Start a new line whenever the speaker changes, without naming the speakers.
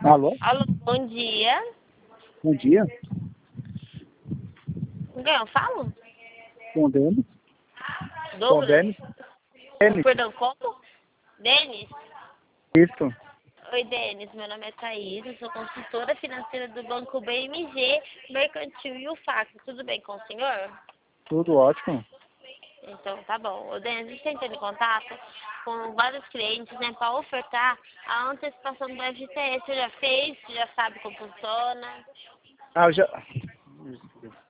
Alô?
Alô, bom dia.
Bom dia.
Com quem eu falo?
Com o Denis. Com o
Douglas?
Denis. Denis.
Perdão, como? Denis?
Isso.
Oi, Denis. Meu nome é Thaís. Eu sou consultora financeira do Banco BMG, Mercantil e UFAC. Tudo bem com o senhor?
Tudo ótimo.
Então, tá bom. O Denis, a gente está entrando em contato com vários clientes, né, para ofertar a antecipação do FGTS. Você já fez? Você já sabe como funciona?
Ah, eu já...